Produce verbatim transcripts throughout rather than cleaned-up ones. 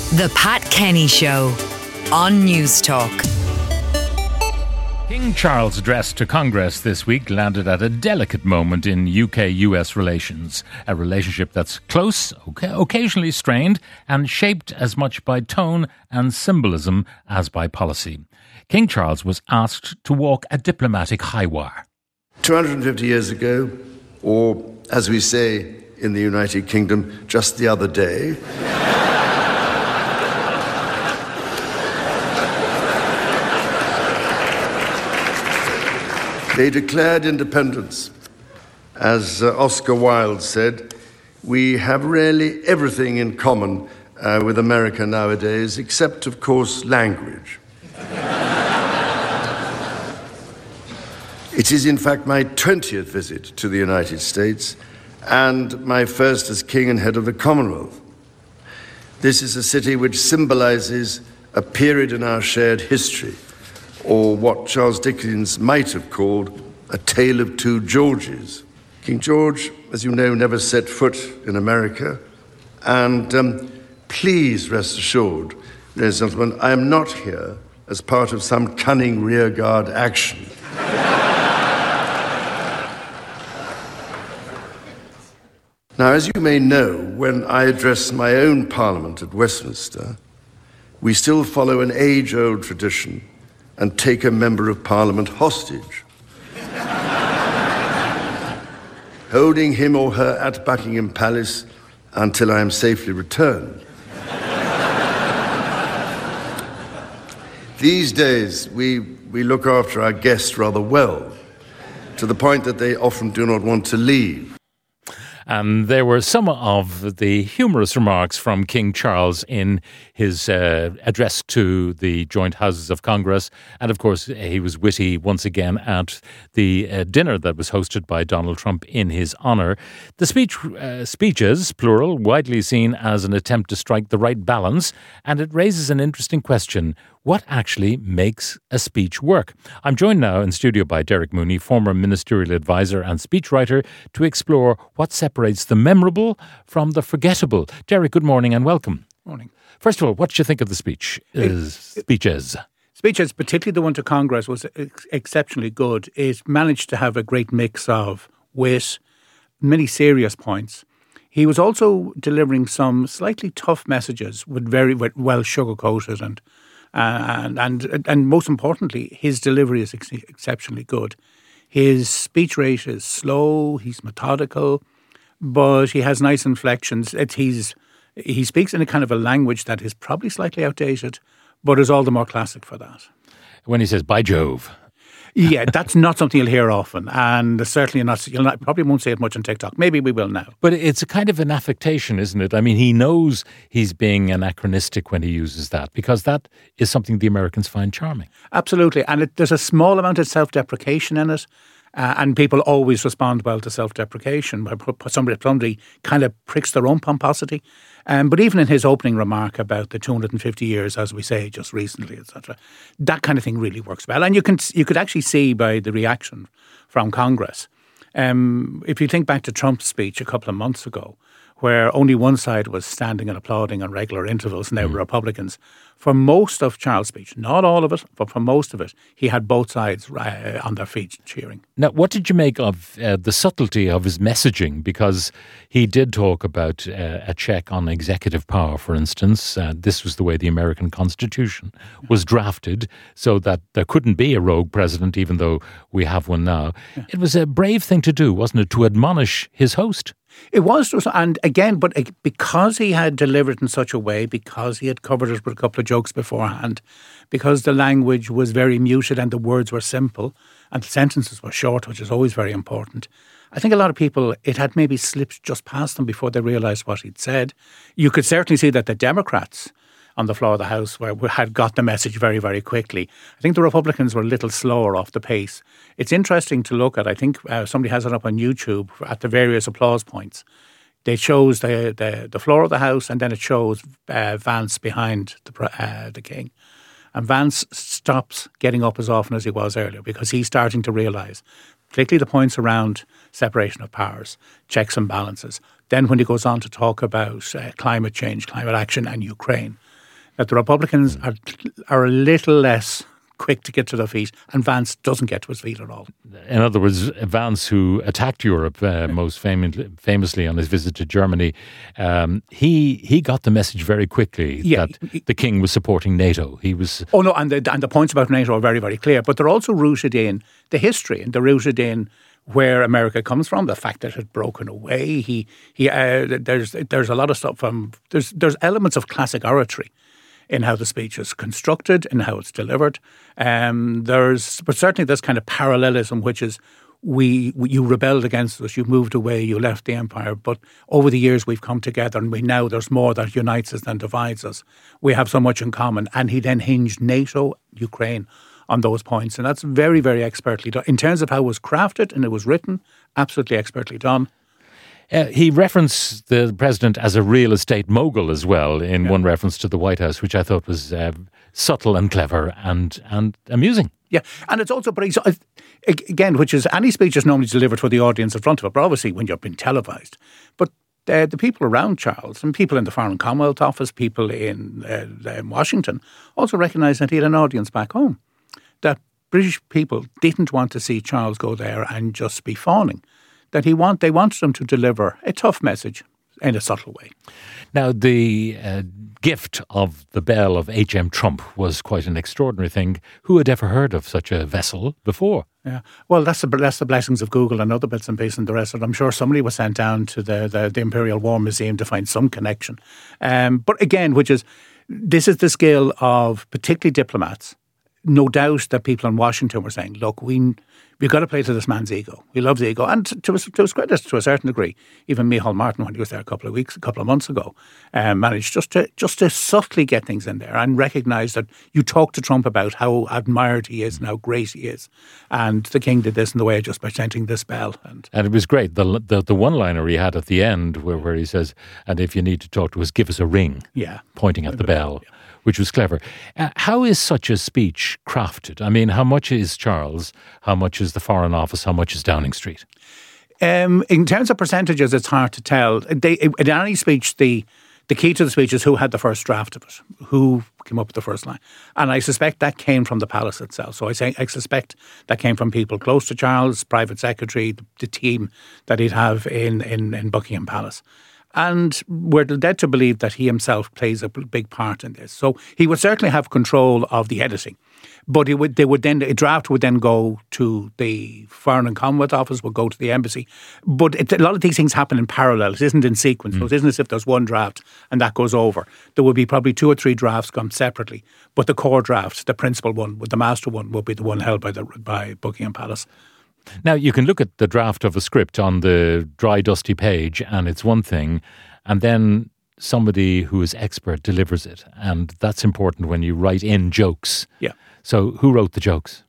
The Pat Kenny Show on News Talk. King Charles' address to Congress this week landed at a delicate moment in U K U S relations, a relationship that's close, occasionally strained, and shaped as much by tone and symbolism as by policy. King Charles was asked to walk a diplomatic high wire. two hundred fifty years ago, or as we say in the United Kingdom, just the other day, they declared independence. As uh, Oscar Wilde said, we have really everything in common uh, with America nowadays, except, of course, language. It is, in fact, my twentieth visit to the United States and my first as king and head of the Commonwealth. This is a city which symbolizes a period in our shared history, or what Charles Dickens might have called a tale of two Georges. King George, as you know, never set foot in America, and um, please rest assured, ladies and gentlemen, I am not here as part of some cunning rearguard action. Now, as you may know, when I address my own Parliament at Westminster, we still follow an age-old tradition and take a member of Parliament hostage, holding him or her at Buckingham Palace until I am safely returned. These days, we, we look after our guests rather well, to the point that they often do not want to leave. And there were some of the humorous remarks from King Charles in his uh, address to the joint houses of Congress. And of course, he was witty once again at the uh, dinner that was hosted by Donald Trump in his honour. The speech uh, speeches, plural, widely seen as an attempt to strike the right balance. And it raises an interesting question. What actually makes a speech work? I'm joined now in studio by Derek Mooney, former ministerial advisor and speechwriter, to explore what separates the memorable from the forgettable. Derek, good morning and welcome. Morning. First of all, what do you think of the speech? Uh, speeches? Speeches, particularly the one to Congress, was ex- exceptionally good. It managed to have a great mix of wit, many serious points. He was also delivering some slightly tough messages, with very well sugar-coated and Uh, and, and and most importantly, his delivery is ex- exceptionally good. His speech rate is slow, he's methodical, but he has nice inflections. It, he's He speaks in a kind of a language that is probably slightly outdated, but is all the more classic for that. When he says, by Jove. Yeah, that's not something you'll hear often, and certainly not. You'll not, probably won't say it much on TikTok. Maybe we will now. But it's a kind of an affectation, isn't it? I mean, he knows he's being anachronistic when he uses that, because that is something the Americans find charming. Absolutely, and it, there's a small amount of self-deprecation in it, uh, and people always respond well to self-deprecation. Somebody, somebody kind of pricks their own pomposity. Um, but even in his opening remark about the two hundred fifty years, as we say, just recently, et cetera, that kind of thing really works well. And you can you could actually see by the reaction from Congress. Um, if you think back to Trump's speech a couple of months ago, where only one side was standing and applauding on regular intervals, and they were Republicans. For most of Charles' speech, not all of it, but for most of it, he had both sides uh, on their feet cheering. Now, what did you make of uh, the subtlety of his messaging? Because he did talk about uh, a check on executive power, for instance. Uh, this was the way the American Constitution was drafted, so that there couldn't be a rogue president, even though we have one now. Yeah. It was a brave thing to do, wasn't it, to admonish his host? It was, and again, but because he had delivered in such a way, because he had covered it with a couple of jokes beforehand, because the language was very muted and the words were simple and the sentences were short, which is always very important, I think a lot of people, it had maybe slipped just past them before they realised what he'd said. You could certainly see that the Democrats on the floor of the House where we had got the message very, very quickly. I think the Republicans were a little slower off the pace. It's interesting to look at. I think uh, somebody has it up on YouTube at the various applause points. They shows the the, the floor of the House, and then it shows uh, Vance behind the uh, the King. And Vance stops getting up as often as he was earlier because he's starting to realise, particularly the points around separation of powers, checks and balances. Then when he goes on to talk about uh, climate change, climate action and Ukraine, that the Republicans are are a little less quick to get to their feet, and Vance doesn't get to his feet at all. In other words, Vance, who attacked Europe uh, most fam- famously on his visit to Germany, um, he he got the message very quickly Yeah, that he- the king was supporting NATO. He was Oh no, and the and the points about NATO are very, very clear, but they're also rooted in the history, and they're rooted in where America comes from, the fact that it had broken away. He he uh, there's there's a lot of stuff from there's there's elements of classic oratory in how the speech is constructed, in how it's delivered. Um, there's but certainly this kind of parallelism, which is we, we you rebelled against us, you moved away, you left the empire, but over the years we've come together, and we now there's more that unites us than divides us. We have so much in common, and he then hinged NATO, Ukraine, on those points, and that's very, very expertly done in terms of how it was crafted and it was written. Absolutely expertly done. Uh, he referenced the president as a real estate mogul as well in Yeah. one reference to the White House, which I thought was uh, subtle and clever and and amusing. Yeah, and it's also, but he's, uh, again, which is any speech is normally delivered for the audience in front of it, but obviously when you're being televised. But uh, the people around Charles, and people in the Foreign Commonwealth Office, people in, uh, in Washington, also recognised that he had an audience back home. That British people didn't want to see Charles go there and just be fawning. That he want they wanted him to deliver a tough message in a subtle way. Now, the uh, gift of the bell of H M Trump was quite an extraordinary thing. Who had ever heard of such a vessel before? Yeah, well, that's the that's the blessings of Google and other bits and pieces and the rest of it. I'm sure somebody was sent down to the the, the Imperial War Museum to find some connection. Um, but again, which is this is the skill of particularly diplomats. No doubt that people in Washington were saying, look, we, we've got to play to this man's ego. He loves ego. And to, to, to his credit, to a certain degree, even Micheál Martin, when he was there a couple of weeks, a couple of months ago, um, managed just to just to subtly get things in there and recognise that you talk to Trump about how admired he is and how great he is. And the king did this in the way of just presenting this bell. And And it was great. The the, the one-liner he had at the end where, where he says, and if you need to talk to us, give us a ring, yeah, pointing at the bell, which was clever. Uh, how is such a speech crafted? I mean, how much is Charles? How much is the Foreign Office? How much is Downing Street? Um, in terms of percentages, it's hard to tell. They, in any speech, the the key to the speech is who had the first draft of it, who came up with the first line. And I suspect that came from the palace itself. So I say I suspect that came from people close to Charles, private secretary, the, the team that he'd have in, in, in Buckingham Palace. And we're led to believe that he himself plays a big part in this. So he would certainly have control of the editing. But it would, they would then, a draft would then go to the Foreign and Commonwealth Office, would go to the embassy. But it, a lot of these things happen in parallel. It isn't in sequence. Mm. So it isn't as if there's one draft and that goes over. There would be probably two or three drafts come separately. But the core draft, the principal one, the master one, would be the one held by the by Buckingham Palace. Now, you can look at the draft of a script on the dry, dusty page, and it's one thing, and then somebody who is expert delivers it. And that's important when you write in jokes. Yeah. So who wrote the jokes?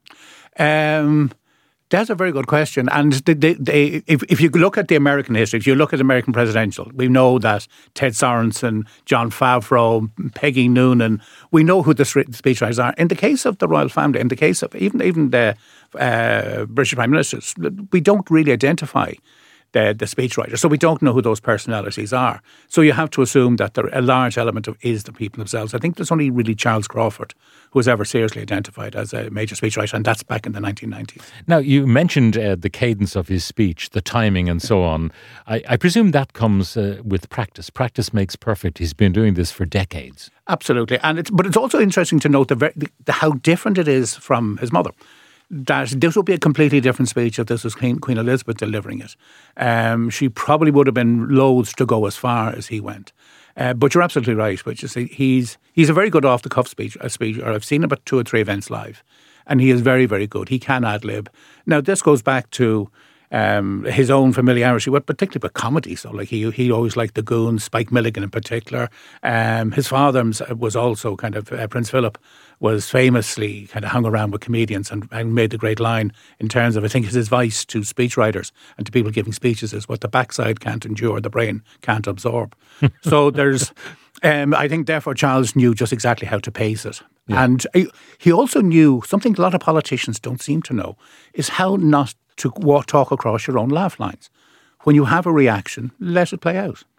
Um, that's a very good question. And they, they, they, if, if you look at the American history, if you look at American presidential, we know that Ted Sorensen, John Favreau, Peggy Noonan, we know who the speechwriters are. In the case of the royal family, in the case of even, even the uh, British prime ministers, we don't really identify the, the speechwriter. So we don't know who those personalities are. So you have to assume that there, a large element of is the people themselves. I think there's only really Charles Crawford who was ever seriously identified as a major speechwriter, and that's back in the nineteen nineties. Now, you mentioned uh, the cadence of his speech, the timing and so on. I, I presume that comes uh, with practice. Practice makes perfect. He's been doing this for decades. Absolutely. and it's, But it's also interesting to note the, the, the how different it is from his mother. That this would be a completely different speech if this was Queen, Queen Elizabeth delivering it. Um, she probably would have been loath to go as far as he went. Uh, but you're absolutely right. Which is he's he's a very good off the cuff speech. A speech, or I've seen about two or three events live, and he is very very good. He can ad lib. Now this goes back to um, his own familiarity, with particularly with comedy. So like he he always liked the Goons, Spike Milligan in particular. Um, his father was also kind of uh, Prince Philip. Was famously kind of hung around with comedians and, and made the great line in terms of, I think his advice to speechwriters and to people giving speeches is what the backside can't endure, the brain can't absorb. So there's, um, I think therefore Charles knew just exactly how to pace it. Yeah. And he also knew something a lot of politicians don't seem to know is how not to walk, talk across your own laugh lines. When you have a reaction, let it play out.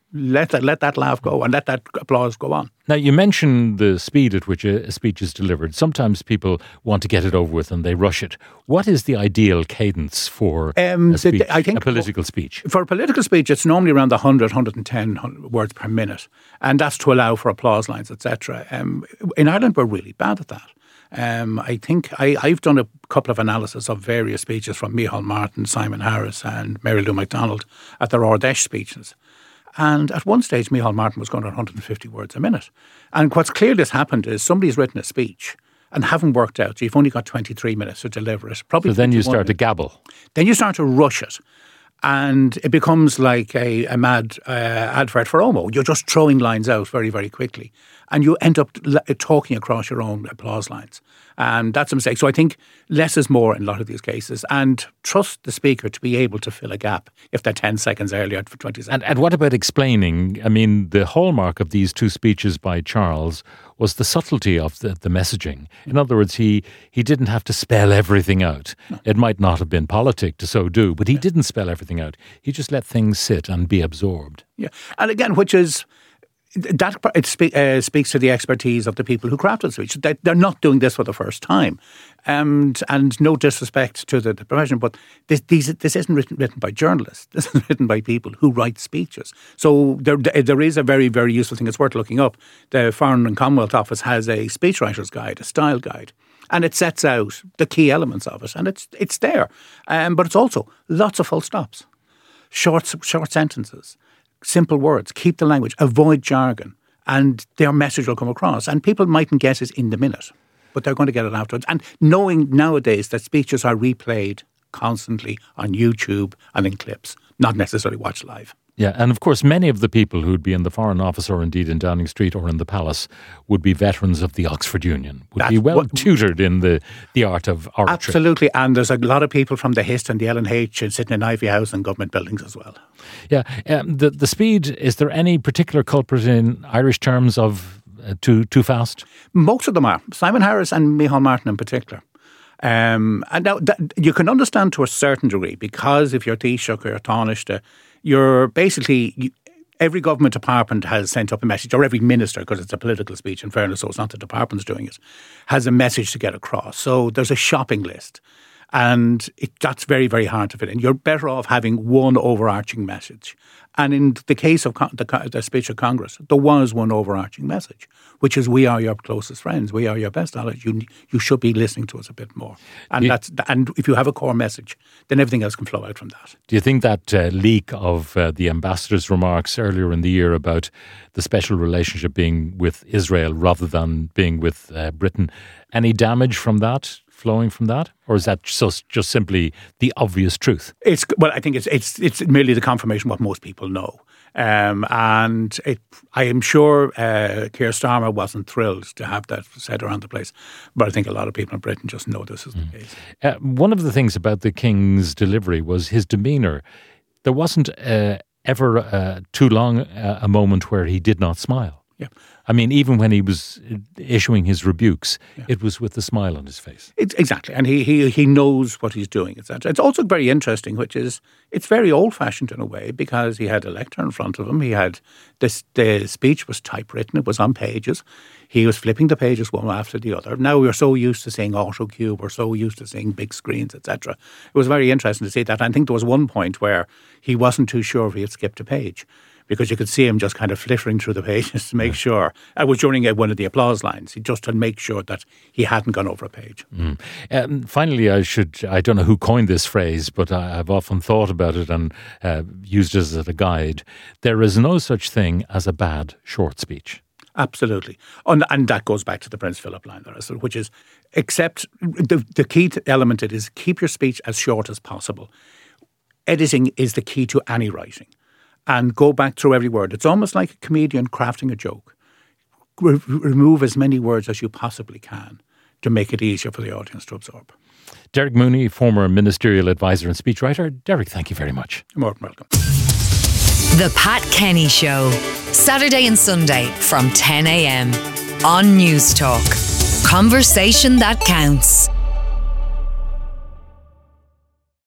let that, let that laugh go and let that applause go on. Now, you mentioned the speed at which a, a speech is delivered. Sometimes people want to get it over with and they rush it. What is the ideal cadence for um, a, speech, the, I think a political speech? For a political speech, it's normally around the one hundred, one hundred ten words per minute. And that's to allow for applause lines, et cetera. Um, in Ireland, we're really bad at that. Um, I think I, I've done a couple of analysis of various speeches from Micheál Martin, Simon Harris and Mary Lou McDonald at their Ard Fheis speeches. And at one stage, Micheál Martin was going at one hundred fifty words a minute. And what's clearly has happened is somebody's written a speech and haven't worked out. So you've only got twenty-three minutes to deliver it. Probably so then you start minutes. to gabble. Then you start to rush it. And it becomes like a, a mad uh, advert for Omo. You're just throwing lines out very, very quickly. And you end up l- talking across your own applause lines. And that's a mistake. So I think less is more in a lot of these cases. And trust the speaker to be able to fill a gap if they're ten seconds earlier for twenty seconds. And, and what about explaining? I mean, the hallmark of these two speeches by Charles was the subtlety of the, the messaging. In other words, he, he didn't have to spell everything out. No. It might not have been politic to so do, but he yeah. didn't spell everything out. He just let things sit and be absorbed. Yeah. And again, which is... That it spe- uh, speaks to the expertise of the people who crafted the speech. They, they're not doing this for the first time. And and no disrespect to the, the profession, but this, these, this isn't written, written by journalists. This is written by people who write speeches. So there there is a very, very useful thing. It's worth looking up. The Foreign and Commonwealth Office has a speechwriter's guide, a style guide. And it sets out the key elements of it. And it's it's there. Um, but it's also lots of full stops, short short sentences. Simple words, keep the language, avoid jargon, and their message will come across. And people mightn't get it in the minute, but they're going to get it afterwards. And knowing nowadays that speeches are replayed constantly on YouTube and in clips, not necessarily watched live. Yeah, and of course, many of the people who'd be in the Foreign Office or indeed in Downing Street or in the Palace would be veterans of the Oxford Union, would That's be well what, tutored in the, the art of oratory. Absolutely, and there's a lot of people from the H I S T and the L N H sitting in Ivy House and government buildings as well. Yeah, um, the, the speed, is there any particular culprit in Irish terms of uh, too, too fast? Most of them are. Simon Harris and Micheál Martin in particular. Um, and now that, you can understand to a certain degree because if you're Taoiseach or you're Taoiseach, you're basically, you, every government department has sent up a message, or every minister, because it's a political speech in fairness, so it's not the departments doing it, has a message to get across. So there's a shopping list. And it, that's very, very hard to fit in. You're better off having one overarching message. And in the case of con- the, the speech of Congress, there was one overarching message, which is we are your closest friends. We are your best allies. You, you should be listening to us a bit more. And you, that's and if you have a core message, then everything else can flow out from that. Do you think that uh, leak of uh, the ambassador's remarks earlier in the year about the special relationship being with Israel rather than being with uh, Britain, any damage from that? Flowing from that, or is that just just simply the obvious truth? It's well, I think it's it's it's merely the confirmation of what most people know, um, and it, I am sure uh, Keir Starmer wasn't thrilled to have that said around the place, but I think a lot of people in Britain just know this is mm. the case. Uh, one of the things about the King's delivery was his demeanour. There wasn't uh, ever uh, too long uh, a moment where he did not smile. Yeah. I mean, even when he was issuing his rebukes, yeah. it was with a smile on his face. It's, exactly. And he, he he knows what he's doing, et cetera. It's also very interesting, which is, it's very old-fashioned in a way, because he had a lectern in front of him. He had, this the speech was typewritten. It was on pages. He was flipping the pages one after the other. Now we're so used to seeing AutoCue. We're so used to seeing big screens, et cetera. It was very interesting to see that. I think there was one point where he wasn't too sure if he had skipped a page, because you could see him just kind of flittering through the pages to make yeah. sure. It was during one of the applause lines, just to make sure that he hadn't gone over a page. Mm. Um, finally, I should, I don't know who coined this phrase, but I, I've often thought about it and uh, used it as a guide. There is no such thing as a bad short speech. Absolutely. And, and that goes back to the Prince Philip line there, which is, except the, the key element it is keep your speech as short as possible. Editing is the key to any writing. And go back through every word. It's almost like a comedian crafting a joke. Re- remove as many words as you possibly can to make it easier for the audience to absorb. Derek Mooney, former ministerial advisor and speechwriter. Derek, thank you very much. You're more than welcome. The Pat Kenny Show, Saturday and Sunday from ten a.m. on News Talk. Conversation that counts.